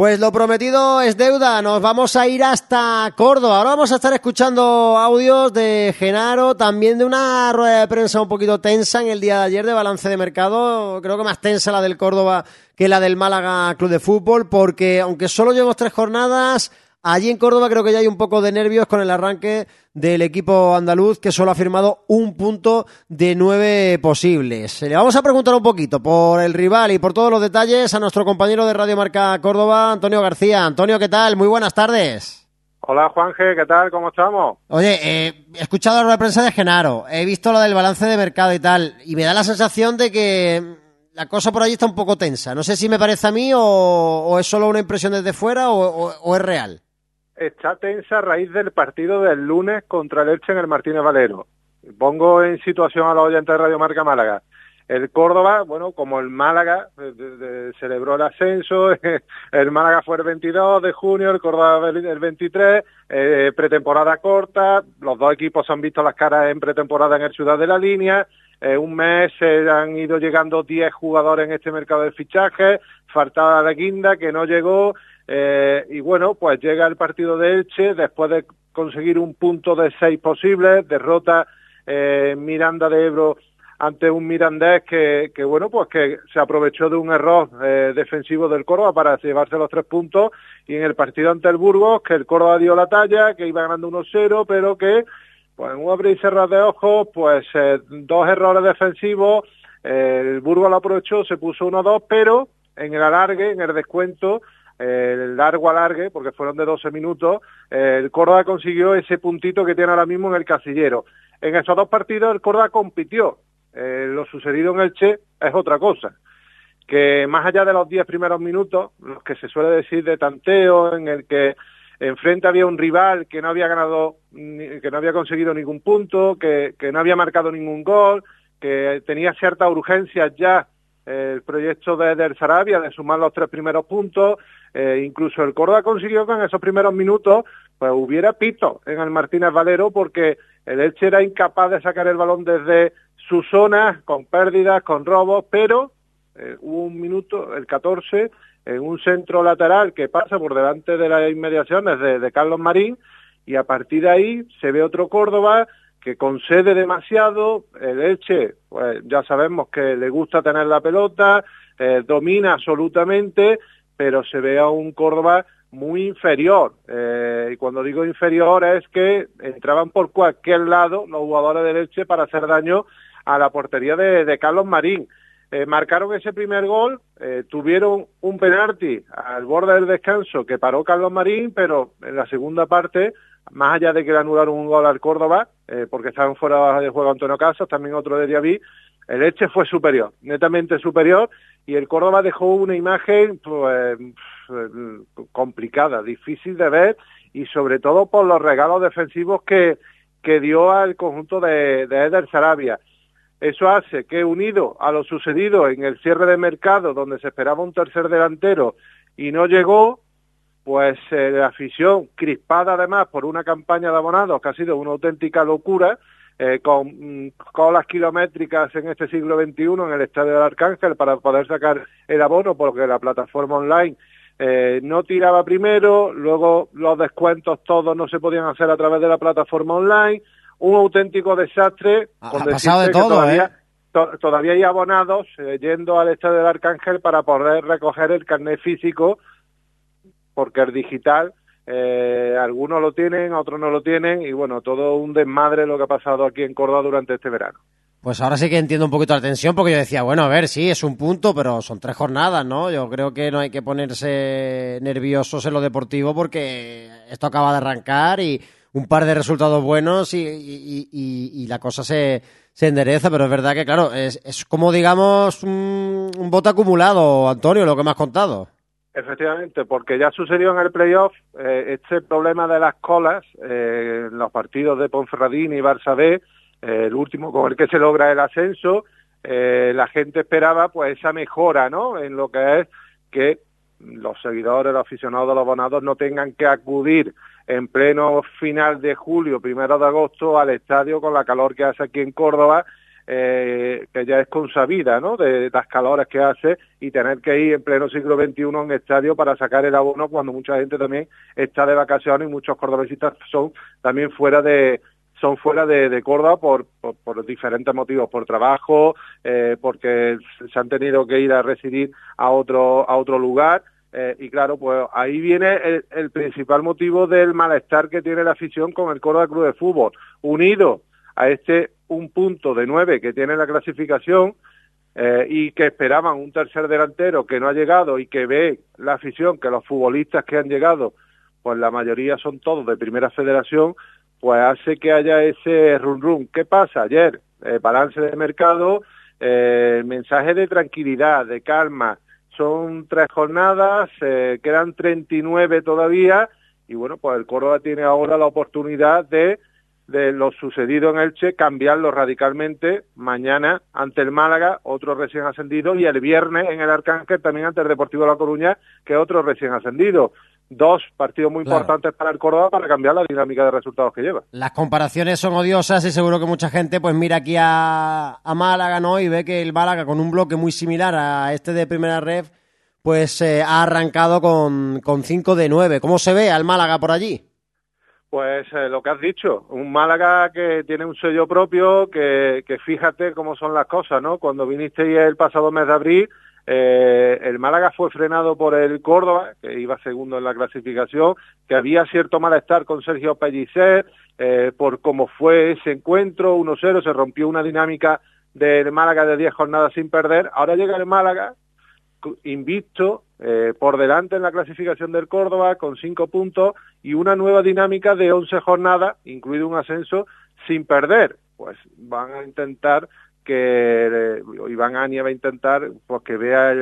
Pues lo prometido es deuda, nos vamos a ir hasta Córdoba. Ahora vamos a estar escuchando audios de Genaro, también de una rueda de prensa un poquito tensa en el día de ayer de balance de mercado. Creo que más tensa la del Córdoba que la del Málaga Club de Fútbol, porque aunque solo llevamos 3 jornadas, allí en Córdoba creo que ya hay un poco de nervios con el arranque del equipo andaluz, que solo ha firmado 1 punto de 9 posibles. Le vamos a preguntar un poquito por el rival y por todos los detalles a nuestro compañero de Radio Marca Córdoba, Antonio García. Antonio, ¿qué tal? Muy buenas tardes. Hola, Juanje, ¿qué tal? ¿Cómo estamos? Oye, he escuchado la rueda de prensa de Genaro, he visto lo del balance de mercado y tal, y me da la sensación de que la cosa por allí está un poco tensa. No sé si me parece a mí o es solo una impresión desde fuera o es real. Está tensa a raíz del partido del lunes contra el Elche en el Martínez Valero. Pongo en situación a los oyentes de Radio Marca Málaga. El Córdoba, bueno, como el Málaga celebró el ascenso, el Málaga fue el 22 de junio, el Córdoba el 23, pretemporada corta, los dos equipos han visto las caras en pretemporada en el Ciudad de la Línea, un mes han ido llegando 10 jugadores en este mercado de fichajes, faltaba la guinda que no llegó, y bueno, pues llega el partido de Elche después de conseguir 1 punto de 6 posibles, derrota Miranda de Ebro ante un Mirandés que bueno, pues que se aprovechó de un error defensivo del Córdoba para llevarse los 3 puntos, y en el partido ante el Burgos, que el Córdoba dio la talla, que iba ganando 1-0, pero que pues en un abrir y cerrar de ojos, pues 2 errores defensivos, el Burgos lo aprovechó, se puso 1-2, pero en el alargue, en el descuento, el largo alargue, porque fueron de 12 minutos, el Córdoba consiguió ese puntito que tiene ahora mismo en el casillero. En esos 2 partidos el Córdoba compitió. Lo sucedido en Elche es otra cosa, que más allá de los 10 primeros minutos, los que se suele decir de tanteo, en el que enfrente había un rival que no había ganado, que no había conseguido ningún punto, que no había marcado ningún gol, que tenía cierta urgencia ya el proyecto del Sarabia de sumar los 3 primeros puntos, incluso el Córdoba consiguió que en esos primeros minutos pues hubiera pito en el Martínez Valero, porque el Elche era incapaz de sacar el balón desde su zona, con pérdidas, con robos, pero hubo un minuto, el 14, en un centro lateral que pasa por delante de las inmediaciones de Carlos Marín, y a partir de ahí se ve otro Córdoba que concede demasiado. El Elche, pues ya sabemos que le gusta tener la pelota, domina absolutamente, pero se ve a un Córdoba muy inferior, y cuando digo inferior es que entraban por cualquier lado los jugadores del Elche para hacer daño a la portería de Carlos Marín. Marcaron ese primer gol, tuvieron un penalti al borde del descanso que paró Carlos Marín, pero en la segunda parte, más allá de que le anularon un gol al Córdoba, porque estaban fuera de juego Antonio Casas, también otro de Diaby, el Elche fue superior, netamente superior, y el Córdoba dejó una imagen pues complicada, difícil de ver, y sobre todo por los regalos defensivos que dio al conjunto de Eder Sarabia. Eso hace que, unido a lo sucedido en el cierre de mercado, donde se esperaba un tercer delantero y no llegó, pues la afición, crispada además por una campaña de abonados que ha sido una auténtica locura, con colas kilométricas en este siglo XXI en el Estadio del Arcángel para poder sacar el abono, porque la plataforma online no tiraba primero, luego los descuentos todos no se podían hacer a través de la plataforma online, un auténtico desastre. Ha pasado de todo, todavía hay abonados yendo al Estadio del Arcángel para poder recoger el carnet físico, porque el digital, algunos lo tienen, otros no lo tienen, y bueno, todo un desmadre lo que ha pasado aquí en Córdoba durante este verano. Pues ahora sí que entiendo un poquito la tensión, porque yo decía, bueno, a ver, sí, es 1 punto, pero son 3 jornadas, ¿no? Yo creo que no hay que ponerse nerviosos en lo deportivo, porque esto acaba de arrancar y un par de resultados buenos y la cosa se endereza, pero es verdad que, claro, es como, digamos, un bote acumulado, Antonio, lo que me has contado. Efectivamente, porque ya sucedió en el playoff este problema de las colas en los partidos de Ponferradín y Barça B, el último con el que se logra el ascenso. La gente esperaba pues esa mejora, ¿no?, en lo que es que los seguidores, los aficionados, los abonados no tengan que acudir en pleno final de julio, 1 de agosto, al estadio con la calor que hace aquí en Córdoba, que ya es consabida, ¿no?, de las calores que hace, y tener que ir en pleno siglo XXI a un estadio para sacar el abono cuando mucha gente también está de vacaciones y muchos cordobesistas son también fuera de Córdoba por diferentes motivos, por trabajo, porque se han tenido que ir a residir a otro lugar. Y claro, pues ahí viene el principal motivo del malestar que tiene la afición con el Córdoba Club de Fútbol, unido a un punto de 9 que tiene la clasificación, y que esperaban un tercer delantero que no ha llegado, y que ve la afición que los futbolistas que han llegado, pues la mayoría son todos de Primera Federación, pues hace que haya ese run. ¿Qué pasa? Ayer, balance de mercado, mensaje de tranquilidad, de calma. Son 3 jornadas, quedan 39 todavía, y bueno, pues el Córdoba tiene ahora la oportunidad de lo sucedido en Elche, cambiarlo radicalmente mañana ante el Málaga, otro recién ascendido, y el viernes en el Arcángel también ante el Deportivo de La Coruña, que es otro recién ascendido. 2 partidos muy importantes para el Córdoba para cambiar la dinámica de resultados que lleva. Las comparaciones son odiosas y seguro que mucha gente pues mira aquí a Málaga, ¿no?, y ve que el Málaga, con un bloque muy similar a este de Primera Ref, pues ha arrancado con 5 de 9. ¿Cómo se ve al Málaga por allí? Pues lo que has dicho, un Málaga que tiene un sello propio, que fíjate cómo son las cosas, ¿no? Cuando vinisteis el pasado mes de abril, el Málaga fue frenado por el Córdoba, que iba segundo en la clasificación, que había cierto malestar con Sergio Pellicer, por cómo fue ese encuentro, 1-0, se rompió una dinámica del Málaga de 10 jornadas sin perder. Ahora llega el Málaga invicto, por delante en la clasificación del Córdoba, con 5 puntos, y una nueva dinámica de 11 jornadas, incluido un ascenso, sin perder. Pues van a intentar Iván Ania va a intentar pues que vea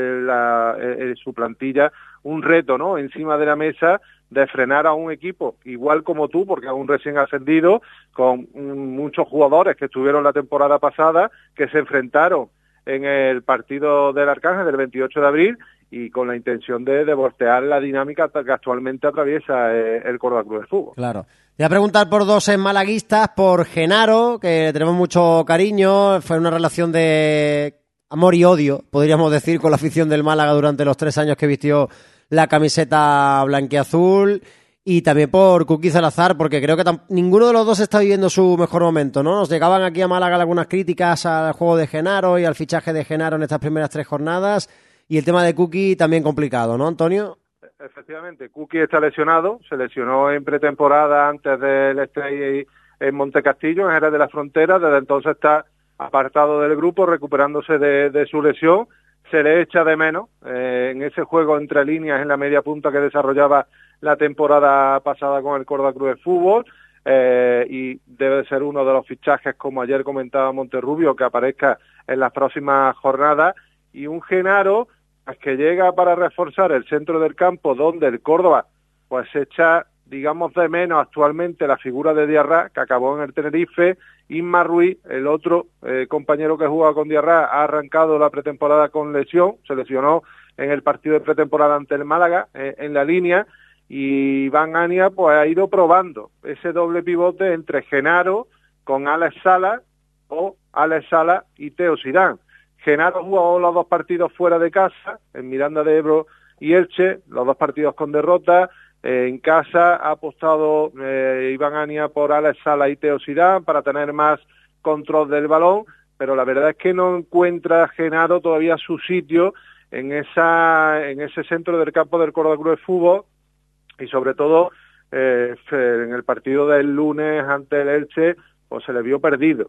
su plantilla un reto, ¿no?, encima de la mesa, de frenar a un equipo igual como tú, porque es un recién ascendido, con muchos jugadores que estuvieron la temporada pasada, que se enfrentaron en el partido del Arcángel del 28 de abril, y con la intención de voltear la dinámica que actualmente atraviesa el Córdoba Club de Fútbol. Claro. Te voy a preguntar por 2 malaguistas, por Genaro, que le tenemos mucho cariño, fue una relación de amor y odio, podríamos decir, con la afición del Málaga durante los 3 años que vistió la camiseta blanquiazul, y también por Kuki Salazar, porque creo que ninguno de los dos está viviendo su mejor momento, ¿no? Nos llegaban aquí a Málaga algunas críticas al juego de Genaro y al fichaje de Genaro en estas primeras 3 jornadas, y el tema de Kuki también complicado, ¿no, Antonio? Efectivamente, Kuki está lesionado, se lesionó en pretemporada antes del Estrella en Montecastillo, en Jerez de la Frontera, desde entonces está apartado del grupo, recuperándose de su lesión. Se le echa de menos en ese juego entre líneas en la media punta que desarrollaba la temporada pasada con el Córdoba Club de Fútbol, y debe ser uno de los fichajes, como ayer comentaba Monterrubio, que aparezca en las próximas jornadas, y un Genaro que llega para reforzar el centro del campo, donde el Córdoba pues echa, digamos, de menos actualmente la figura de Diarra, que acabó en el Tenerife. Isma Ruiz, el otro compañero que jugaba con Diarra, ha arrancado la pretemporada con lesión, se lesionó en el partido de pretemporada ante el Málaga, en la línea, y Iván Ania pues ha ido probando ese doble pivote entre Genaro con Alex Sala, o Alex Sala y Teo Zidane. Genaro jugó los 2 partidos fuera de casa, en Miranda de Ebro y Elche, los 2 partidos con derrota. En casa ha apostado Iván Ania por Alex Sala y Teo Zidane para tener más control del balón, pero la verdad es que no encuentra Genaro todavía su sitio en ese centro del campo del Córdoba Club de Fútbol, y sobre todo en el partido del lunes ante el Elche pues se le vio perdido.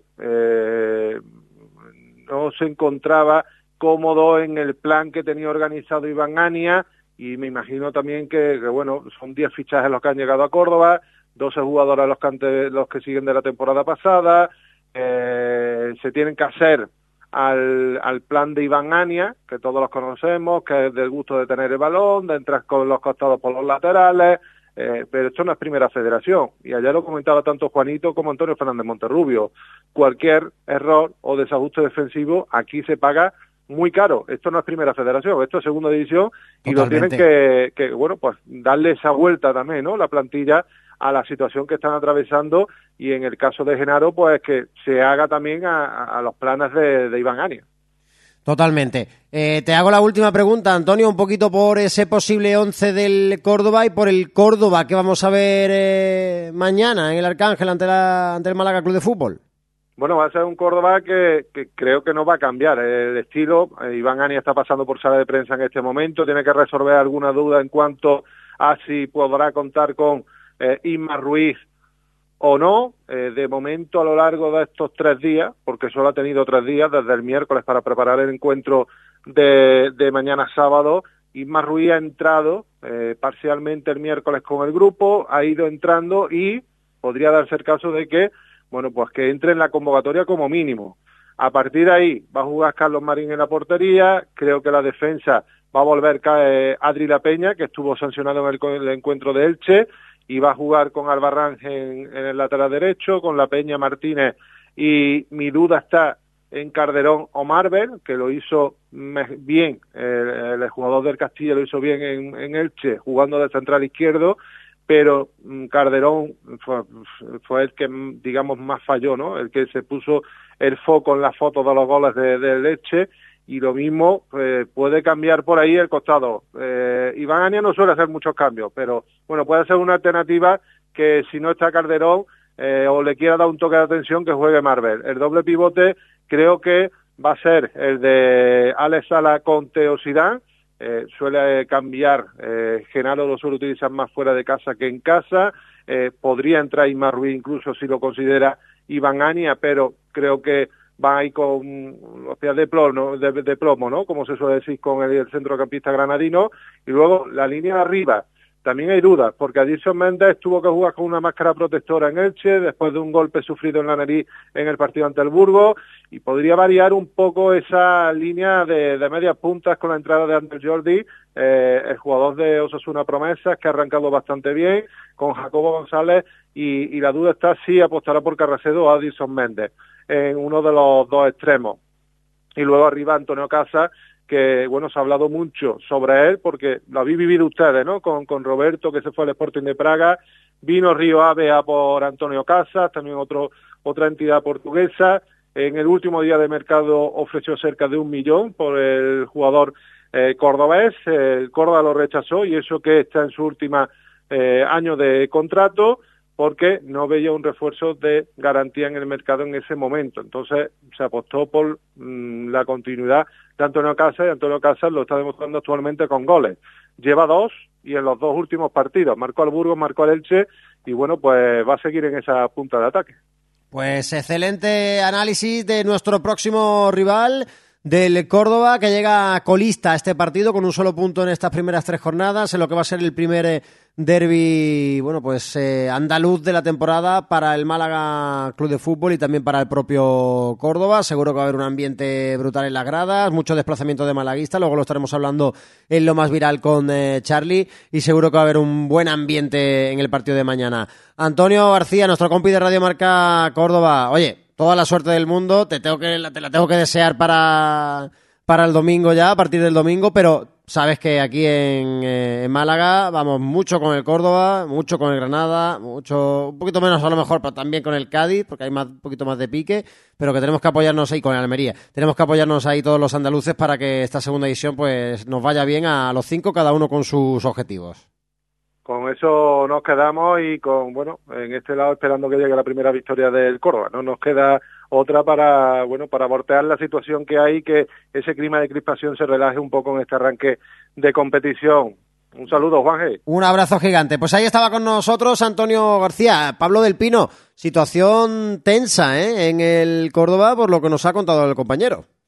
No se encontraba cómodo en el plan que tenía organizado Iván Ania, y me imagino también que bueno, son 10 fichajes los que han llegado a Córdoba, 12 jugadores los que siguen de la temporada pasada, se tienen que hacer al plan de Iván Ania, que todos los conocemos, que es del gusto de tener el balón, de entrar con los costados por los laterales, pero esto no es Primera Federación, y ayer lo comentaba tanto Juanito como Antonio Fernández Monterrubio. Cualquier error o desajuste defensivo aquí se paga muy caro. Esto no es Primera Federación, esto es Segunda División. Totalmente. Y lo tienen que bueno, pues darle esa vuelta también, ¿no?, la plantilla a la situación que están atravesando, y en el caso de Genaro, pues que se haga también a los planes de Iván Ania. Totalmente. Te hago la última pregunta, Antonio, un poquito por ese posible 11 del Córdoba y por el Córdoba que vamos a ver mañana en el Arcángel ante el Málaga Club de Fútbol. Bueno, va a ser un Córdoba que creo que no va a cambiar el estilo. Iván Ania está pasando por sala de prensa en este momento, tiene que resolver alguna duda en cuanto a si podrá contar con Isma Ruiz o no. De momento, a lo largo de estos 3 días, porque solo ha tenido 3 días, desde el miércoles para preparar el encuentro de mañana sábado, Isma Ruiz ha entrado parcialmente el miércoles con el grupo, ha ido entrando y podría darse el caso de que, bueno, pues que entre en la convocatoria como mínimo. A partir de ahí va a jugar Carlos Marín en la portería, creo que la defensa va a volver Adri La Peña, que estuvo sancionado en el encuentro de Elche, y va a jugar con Albarrán en el lateral derecho, con La Peña, Martínez, y mi duda está en Calderón o Marvel, que lo hizo bien, el jugador del Castilla lo hizo bien en Elche, jugando de central izquierdo, pero Calderón fue el que, digamos, más falló, ¿no? El que se puso el foco en las fotos de los goles de Elche, y lo mismo puede cambiar por ahí el costado. Iván Ania no suele hacer muchos cambios, pero bueno, puede ser una alternativa que si no está Calderón o le quiera dar un toque de atención, que juegue Marvel. El doble pivote creo que va a ser el de Alex Sala con Teo Zidane. Suele cambiar, Genaro lo suele utilizar más fuera de casa que en casa. Podría entrar Isma Ruiz incluso si lo considera Iván Ania, pero creo que va ahí con los pies de plomo, ¿no? Como se suele decir con el centrocampista granadino. Y luego la línea de arriba, también hay dudas, porque Adilson Méndez tuvo que jugar con una máscara protectora en Elche después de un golpe sufrido en la nariz en el partido ante el Burgos, y podría variar un poco esa línea de medias puntas con la entrada de Ander Jordi, el jugador de Osasuna Promesas, que ha arrancado bastante bien, con Jacobo González, y la duda está si apostará por Carracedo o Adilson Méndez en uno de los dos extremos. Y luego arriba Antonio Casas, que bueno, se ha hablado mucho sobre él, porque lo habéis vivido ustedes, ¿no? Con Roberto, que se fue al Sporting de Praga, vino Río Ave a por Antonio Casas, también otra entidad portuguesa. En el último día de mercado ofreció cerca de 1 millón por el jugador cordobés. El Córdoba lo rechazó, y eso que está en su última año de contrato, porque no veía un refuerzo de garantía en el mercado en ese momento. Entonces se apostó por la continuidad de Antonio Casas, y Antonio Casas lo está demostrando actualmente con goles. Lleva 2, y en los 2 últimos partidos marcó al Burgos, marcó al Elche, y bueno, pues va a seguir en esa punta de ataque. Pues excelente análisis de nuestro próximo rival, del Córdoba, que llega colista a este partido con un solo punto en estas primeras 3 jornadas, en lo que va a ser el primer derbi, bueno, pues andaluz de la temporada para el Málaga Club de Fútbol y también para el propio Córdoba. Seguro que va a haber un ambiente brutal en las gradas, mucho desplazamiento de malaguistas, luego lo estaremos hablando en lo más viral con Charlie, y seguro que va a haber un buen ambiente en el partido de mañana. Antonio García, nuestro compi de Radio Marca Córdoba, oye, toda la suerte del mundo, te la tengo que desear para el domingo ya, a partir del domingo, pero sabes que aquí en Málaga vamos mucho con el Córdoba, mucho con el Granada, un poquito menos a lo mejor, pero también con el Cádiz, porque hay un poquito más de pique, pero que tenemos que apoyarnos ahí con el Almería. Tenemos que apoyarnos ahí todos los andaluces para que esta segunda edición pues nos vaya bien a los 5, cada uno con sus objetivos. Con eso nos quedamos, y con, bueno, en este lado esperando que llegue la primera victoria del Córdoba. No nos queda otra para voltear la situación que hay, que ese clima de crispación se relaje un poco en este arranque de competición. Un saludo, Juanje. Un abrazo gigante. Pues ahí estaba con nosotros Antonio García. Pablo del Pino, situación tensa en el Córdoba por lo que nos ha contado el compañero.